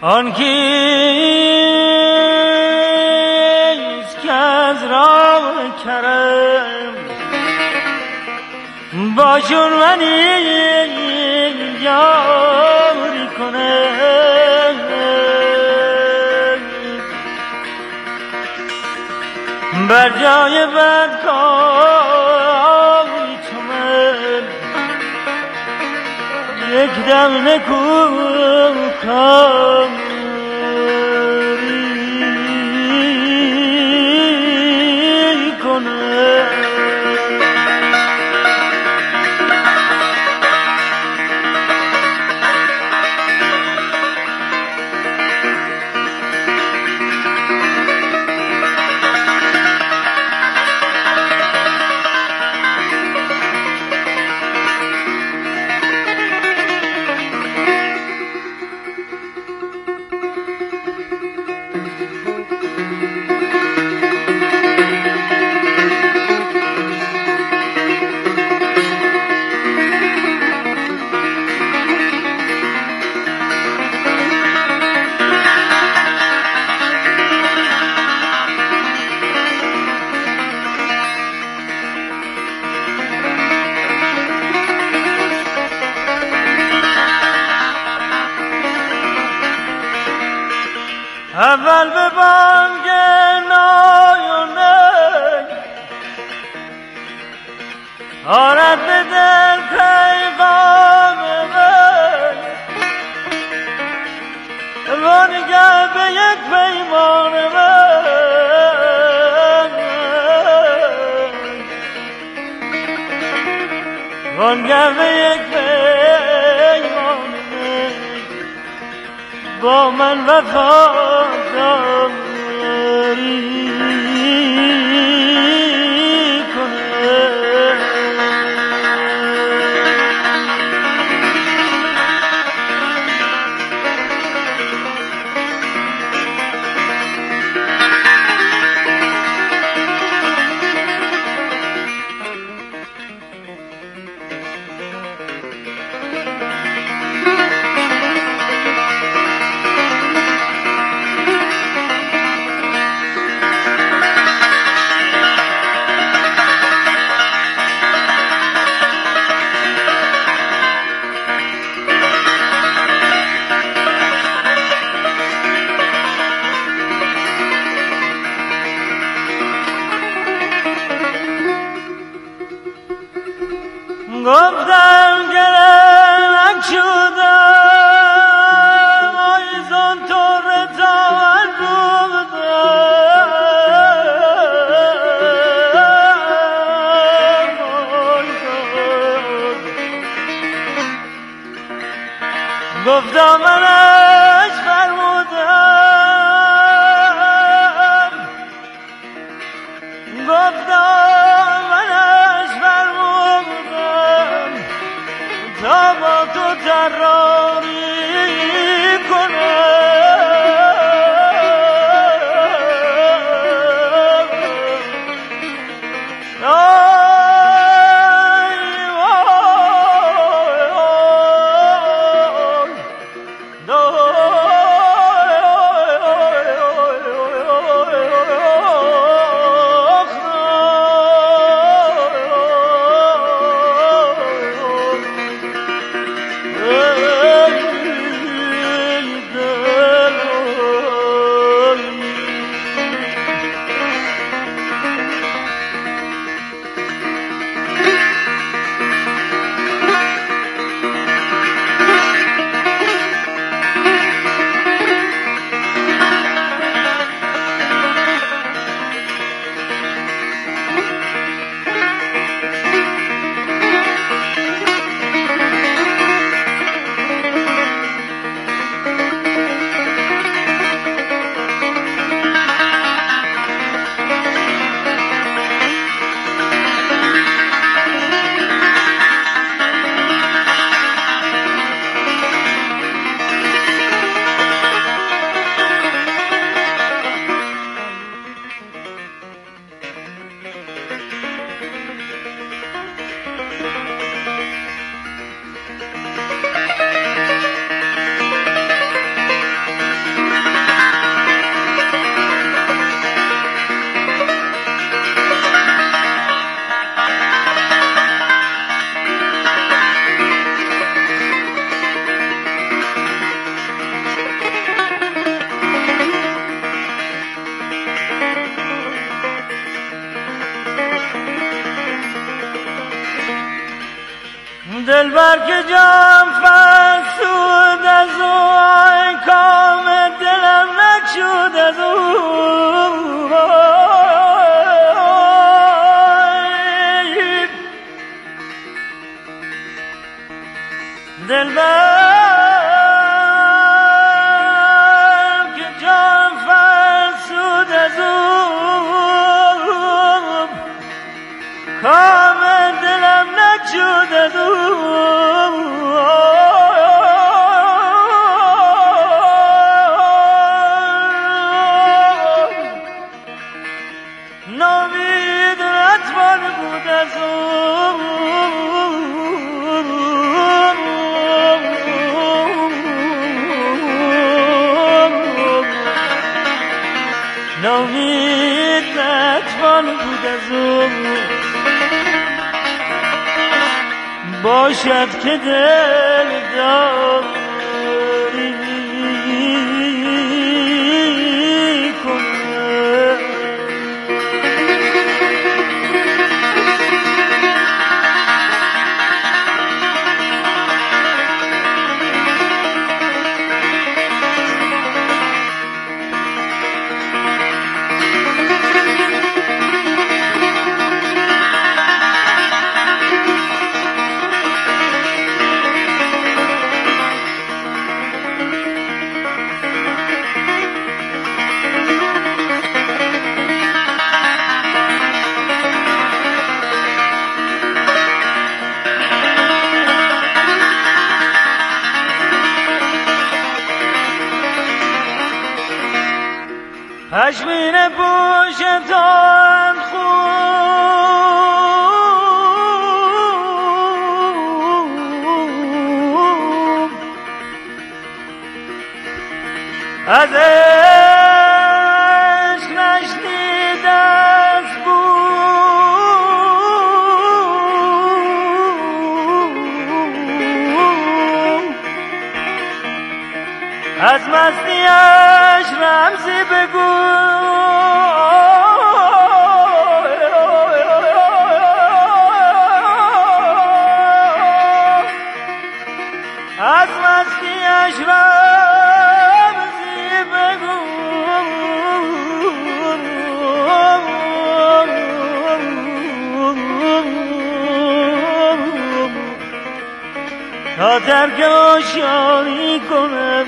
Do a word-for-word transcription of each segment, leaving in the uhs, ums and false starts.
آن کیست که از راه کرم با جرمنی یاری کنه بر جای بدکاری تو من یک دم نکوکاری کنه اول به بانگ نای و نی آرد به دل پیغام من وانگه به یک پیمان من وانگه به یک پیمان من با من وفاداری کنه گفتم گرم شدم آیزان طور تاون بودم گفتم منش فرمودم گفتم منش فرمودم تا با تو طراری کنم دلبر که جان فرسود از او کام دلم نچود از او دلبر که جان فرسود از او کام دلم نچود از او نامید رتبان بود از او نامید رتبان بود از او باشد که دل داری کنه پشمین پوشتان خوب از عشق نشنید از بود از مستیش رمزی بگو از مستیش رمزی بگو تا ترک آشانی کنم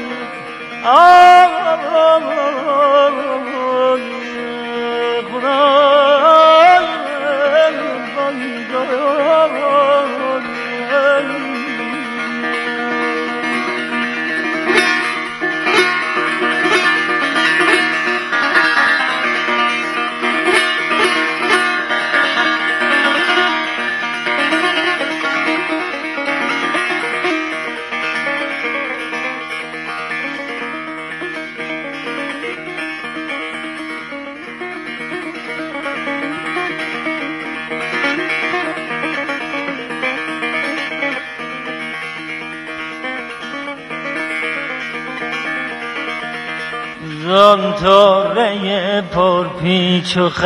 زان تاره پر پیچ و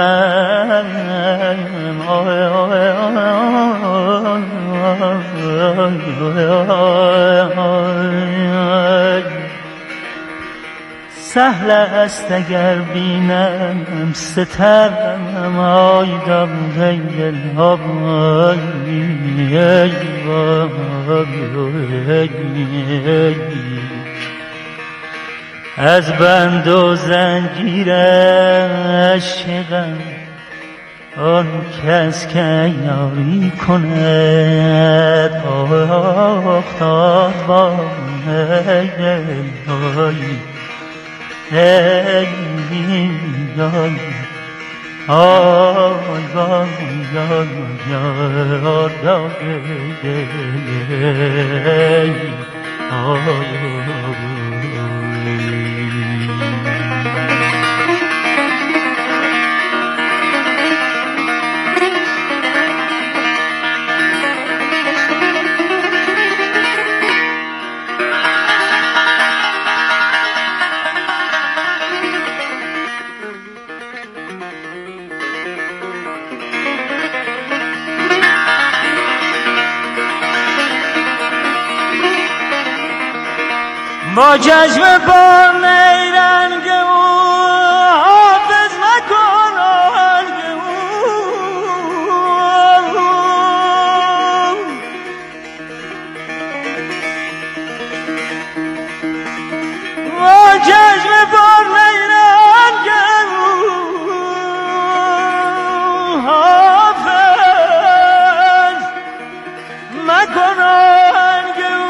خم سهل است اگر بینم ستم آی دم دل از بند و زنجیر عاشقم آن کس که یاری کند آفتابان ای ای با چشم با نیرنگ او حافظ نکن آهنگ او با چشم با نیرنگ او حافظ نکن آهنگ او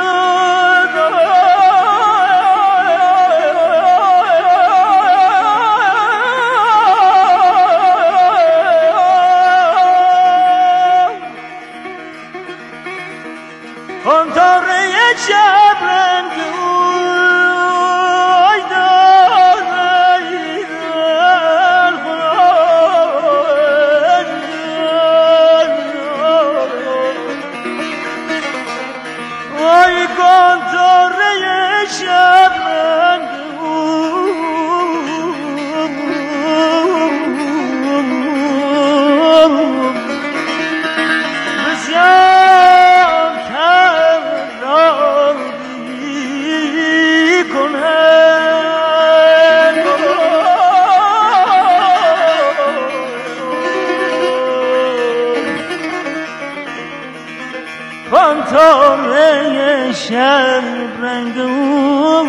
فانتومه شب رنگ او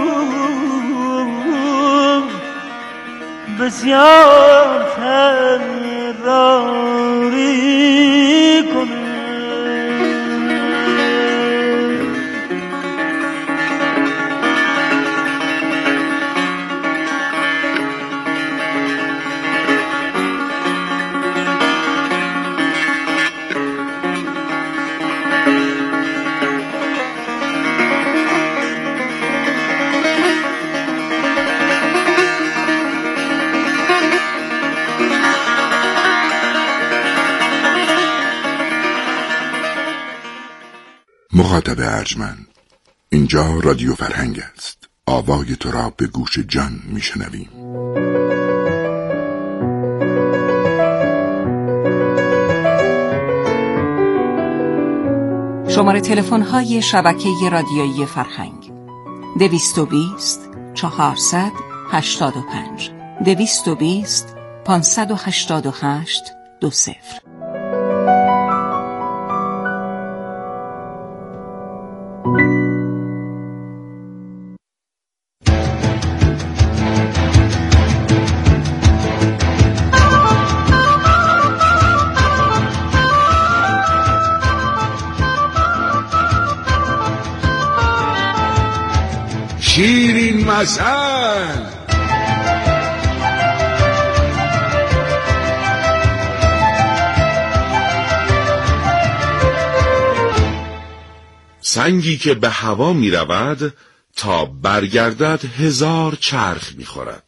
بسیار تراری کنه مخاطب ارجمند، اینجا رادیو فرهنگ است. آوای تو را به گوش جان میشنویم. شماره تلفن های شبکه رادیویی فرهنگ دویست و بیست چهارصد هشتاد و پنج دویست و بیست پانصد و هشتاد و هشت دو صفر. شیرین مثل. سنگی که به هوا می رود تا برگردد هزار چرخ می خورد.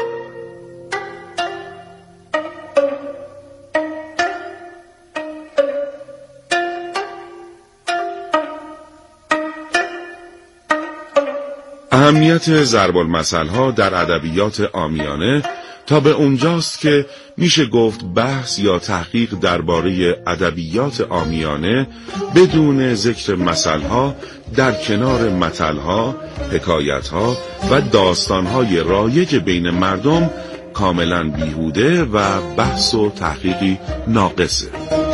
اهمیت ضرب المثل‌ها در ادبیات عامیانه تا به اونجاست که میشه گفت بحث یا تحقیق درباره ادبیات عامیانه بدون ذکر مثل‌ها در کنار متل‌ها، حکایت‌ها و داستان‌های رایج بین مردم کاملاً بیهوده و بحث و تحقیقی ناقصه.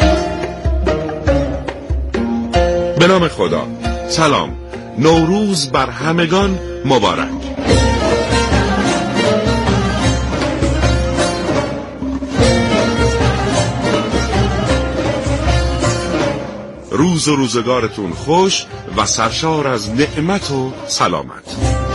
به نام خدا، سلام، نوروز بر همگان مبارک. روز و روزگارتون خوش و سرشار از نعمت و سلامت.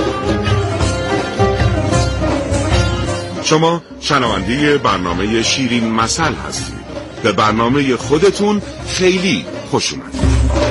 شما شنونده برنامه شیرین مثل هستید. به برنامه خودتون خیلی خوش اومدید.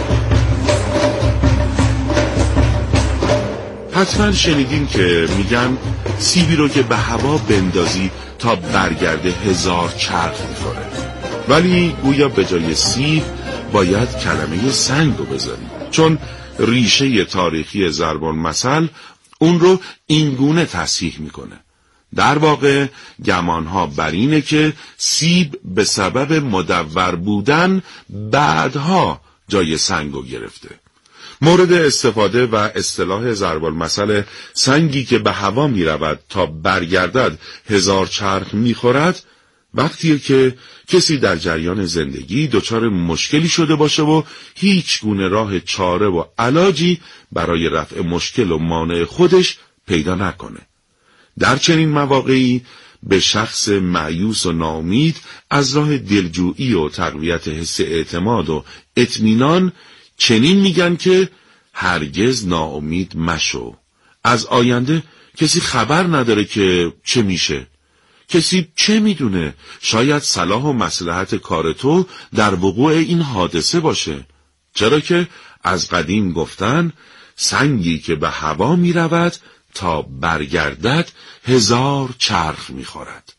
حتما شنیدین که میگن سیبی رو که به هوا بندازی تا برگرده هزار چرخ میخوره، ولی گویا به جای سیب باید کلمه سنگ رو بذاری، چون ریشه تاریخی ضرب المثل اون رو اینگونه تصحیح میکنه. در واقع گمانها بر اینه که سیب به سبب مدور بودن بعدها جای سنگ رو گرفته. مورد استفاده و اصطلاح ضرب المثل سنگی که به هوا می رود تا برگردد هزار چرخ می خورد وقتیه که کسی در جریان زندگی دچار مشکلی شده باشه و هیچ گونه راه چاره و علاجی برای رفع مشکل و مانع خودش پیدا نکنه. در چنین مواقعی به شخص مایوس و ناامید از راه دلجویی و تقویت حس اعتماد و اطمینان چنین میگن که هرگز ناامید مشو. از آینده کسی خبر نداره که چه میشه. کسی چه میدونه؟ شاید صلاح و مصلحت کار تو در وقوع این حادثه باشه. چرا که از قدیم گفتن سنگی که به هوا میرود تا برگردد هزار چرخ میخورد.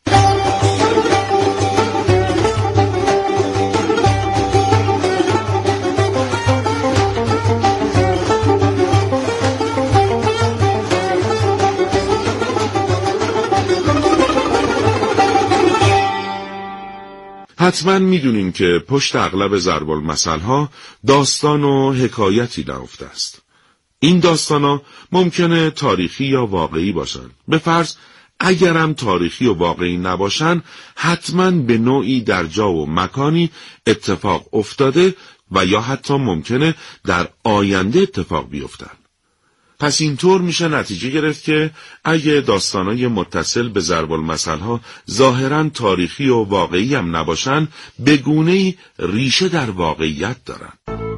حتما میدونیم که پشت اغلب ضرب المثل ها داستان و حکایتی نهفته است. این داستانا ممکنه تاریخی یا واقعی باشن. به فرض اگرم تاریخی و واقعی نباشن، حتما به نوعی در جا و مکانی اتفاق افتاده و یا حتی ممکنه در آینده اتفاق بیفتن. پس اینطور میشه نتیجه گرفت که اگه داستانای متصل به ضرب المثل ها ظاهراً تاریخی و واقعی هم نباشن، به گونه‌ای ریشه در واقعیت دارن.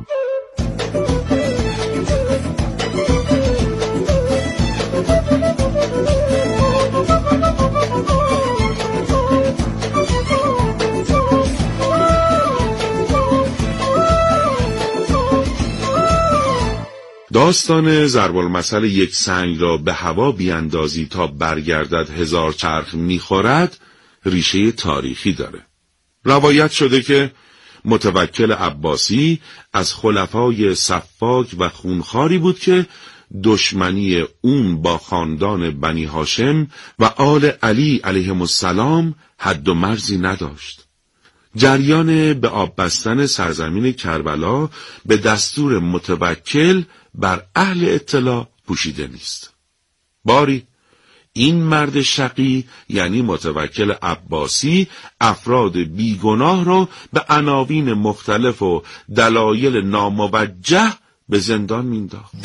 داستان ضرب المثل یک سنگ را به هوا بیاندازی تا برگردد هزار چرخ میخورد ریشه تاریخی داره. روایت شده که متوکل عباسی از خلفای سفاک و خونخواری بود که دشمنی اون با خاندان بنی هاشم و آل علی علیهم السلام حد و مرزی نداشت. جریان به آب بستن سرزمین کربلا به دستور متوکل بر اهل اطلاع پوشیده نیست. باری این مرد شقی یعنی متوکل عباسی افراد بیگناه را به عناوین مختلف و دلایل ناموجه به زندان مینداخت.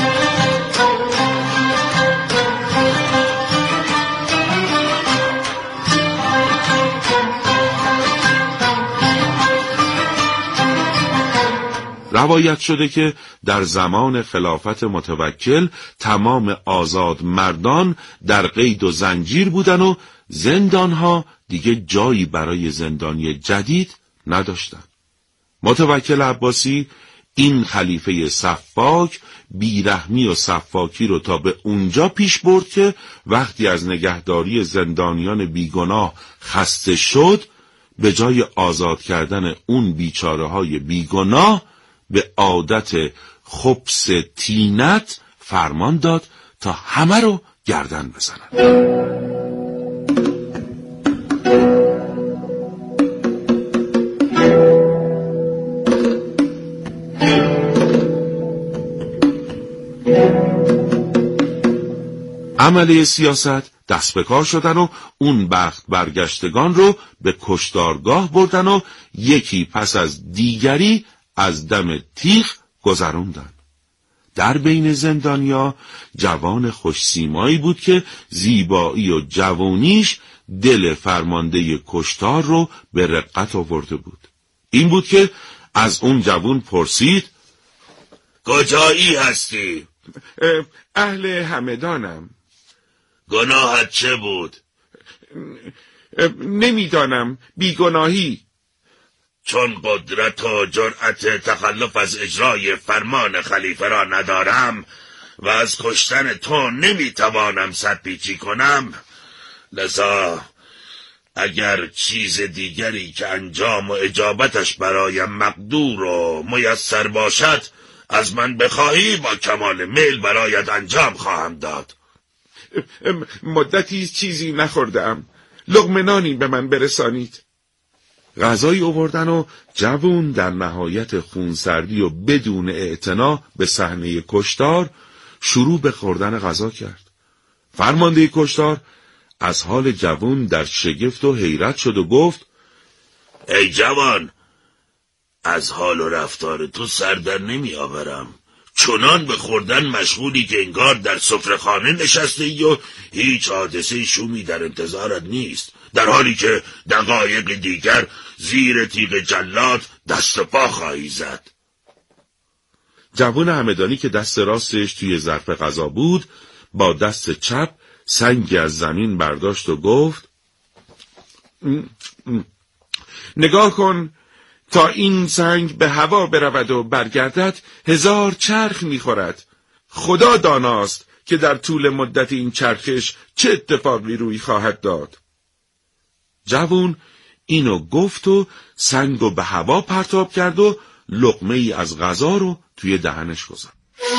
روایت شده که در زمان خلافت متوکل تمام آزاد مردان در قید و زنجیر بودن و زندانها دیگه جایی برای زندانی جدید نداشتن. متوکل عباسی این خلیفه سفاک بیرحمی و سفاکی رو تا به اونجا پیش برد که وقتی از نگهداری زندانیان بیگناه خسته شد، به جای آزاد کردن اون بیچاره های بیگناه به عادت خبث طینت فرمان داد تا همه رو گردن بزنن. عمله سیاست دست به کار شدن و اون بخت برگشتگان رو به کشتارگاه بردن و یکی پس از دیگری از دم تیغ گذروندن. در بین زندانیا جوان خوشسیمایی بود که زیبایی و جوانیش دل فرمانده کشتار رو به رقت آورده بود. این بود که از اون جوان پرسید: کجایی هستی؟ اهل همدانم. گناهت چه بود؟ نمیدانم، بیگناهی. چون قدرت و جرأت تخلف از اجرای فرمان خلیفه را ندارم و از کشتن تو نمیتوانم سرپیچی کنم، لذا اگر چیز دیگری که انجام و اجابتش برایم مقدور و میسر باشد از من بخواهی با کمال میل برایت انجام خواهم داد. مدتی چیزی نخوردم، لقمه نانی به من برسانید. غذایی آوردن و جوون در نهایت خونسردی و بدون اعتنا به صحنه کشتار شروع به خوردن غذا کرد. فرمانده کشتار از حال جوون در شگفت و حیرت شد و گفت: ای جوان، از حال و رفتار تو سر در نمی آورم. چنان به خوردن مشغولی که انگار در سفره‌خانه نشسته ای و هیچ حادثه شومی در انتظارت نیست، در حالی که دقایق دیگر زیر تیغ جلاد دست پا خواهی زد. جوان همدانی که دست راستش توی ظرف غذا بود با دست چپ سنگی از زمین برداشت و گفت: نگاه کن، تا این سنگ به هوا برود و برگردد هزار چرخ میخورد. خدا داناست که در طول مدت این چرخش چه اتفاقی روی خواهد داد. جوون اینو گفت و سنگو به هوا پرتاب کرد و لقمه ای از غذا رو توی دهنش گذاشت.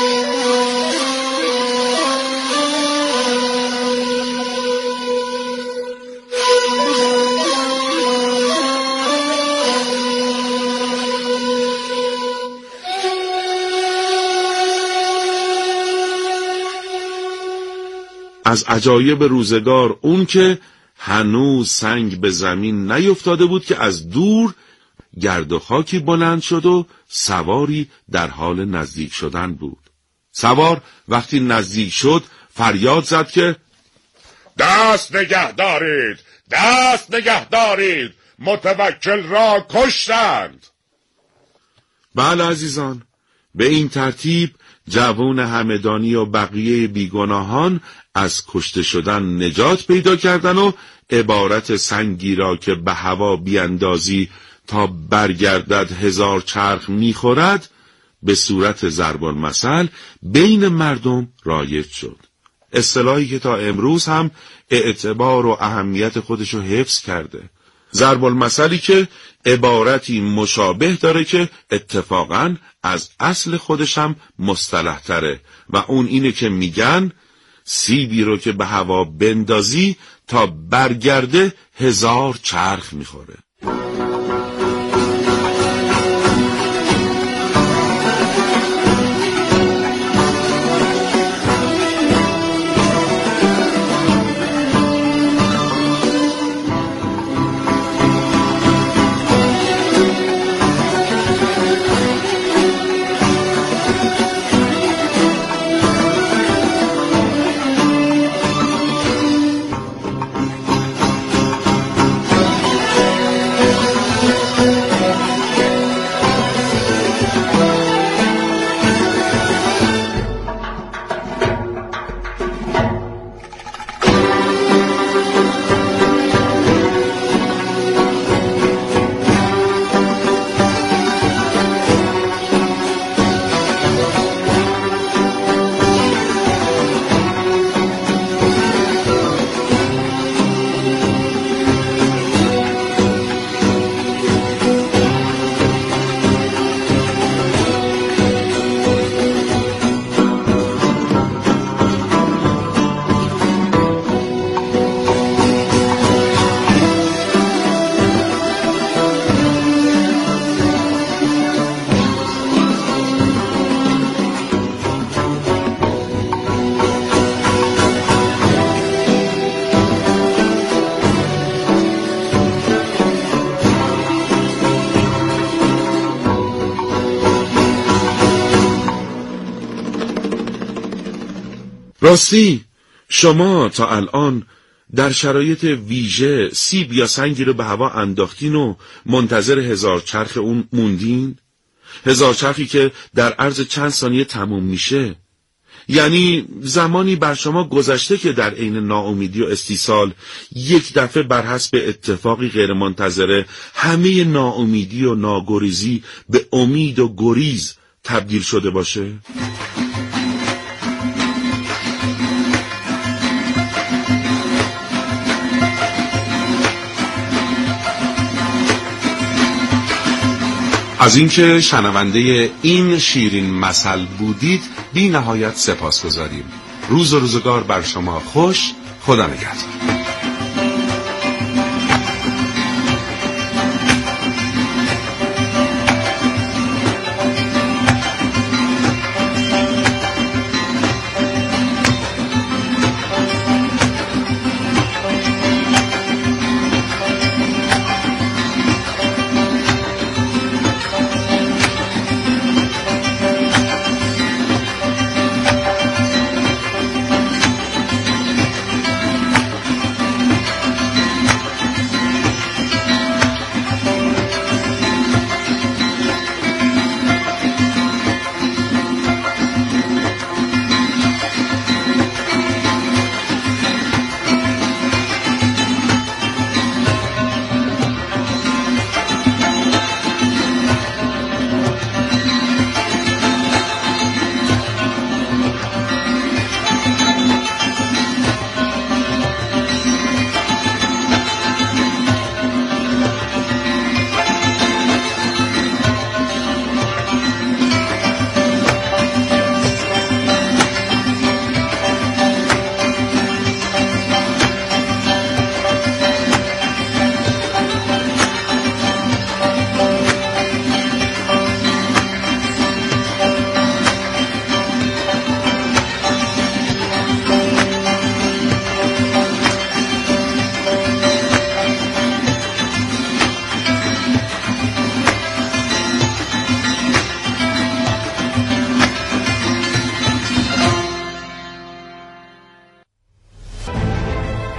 از عجایب روزگار اون که هنوز سنگ به زمین نیفتاده بود که از دور گرد و خاکی بلند شد و سواری در حال نزدیک شدن بود. سوار وقتی نزدیک شد فریاد زد که دست نگه دارید، دست نگه دارید، متوکل را کشتند. بله عزیزان، به این ترتیب جوان همدانی و بقیه بیگناهان از کشته شدن نجات پیدا کردن و عبارت سنگی را که به هوا بیاندازی تا برگردد هزار چرخ میخورد به صورت ضرب المثل بین مردم رایج شد. اصطلاحی که تا امروز هم اعتبار و اهمیت خودش رو حفظ کرده. ضرب المثلی که عبارتی مشابه داره که اتفاقاً از اصل خودش هم مصطلح تره و اون اینه که میگن سیبی رو که به هوا بندازی تا برگرده هزار چرخ میخوره. راستی شما تا الان در شرایط ویژه سیب یا سنگی رو به هوا انداختین و منتظر هزار چرخ اون موندین؟ هزار چرخی که در عرض چند ثانیه تموم میشه. یعنی زمانی بر شما گذشته که در عین ناامیدی و استیصال یک دفعه بر حسب اتفاقی غیر منتظره همه ناامیدی و ناگریزی به امید و گریز تبدیل شده باشه؟ از اینکه شنونده این شیرین مثل بودید بی نهایت سپاسگزاریم. روز و روزگار بر شما خوش. خدا نگهدار.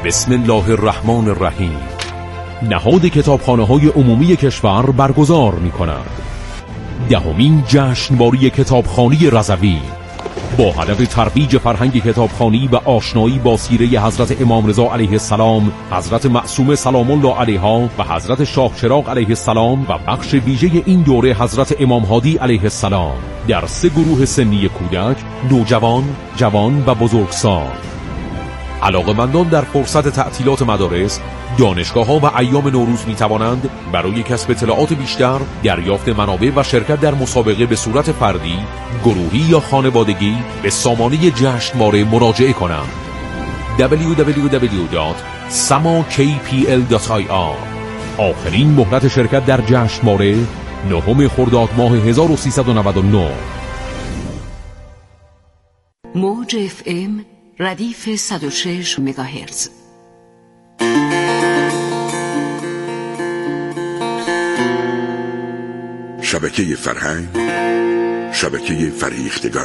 بسم الله الرحمن الرحیم. نهاد کتابخانه‌های عمومی کشور برگزار می‌کند دهمین جشنواره کتابخوانی رضوی با هدف ترویج فرهنگ کتابخوانی و آشنایی با سیره حضرت امام رضا علیه السلام، حضرت معصومه سلام الله علیها و حضرت شاه چراغ علیه السلام و بخش ویژه این دوره حضرت امام هادی علیه السلام در سه گروه سنی کودک، نوجوان، جوان و بزرگسال. علاقه‌مندان در فرصت تعطیلات مدارس، دانشگاه‌ها و ایام نوروز می‌توانند برای کسب اطلاعات بیشتر، دریافت منابع و شرکت در مسابقه به صورت فردی، گروهی یا خانوادگی به سامانه جشنواره مراجعه کنند. دبلیو دبلیو دبلیو دات سما کی پی ال دات آی آر. آخرین مهلت شرکت در جشنواره نهم خرداد ماه هزار و سیصد و نود و نه. موج اف ام ردیف صد و شش مگاهرتز. شبکه فرهنگ، شبکه فریختگان.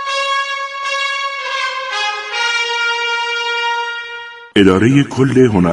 اداره کل هنر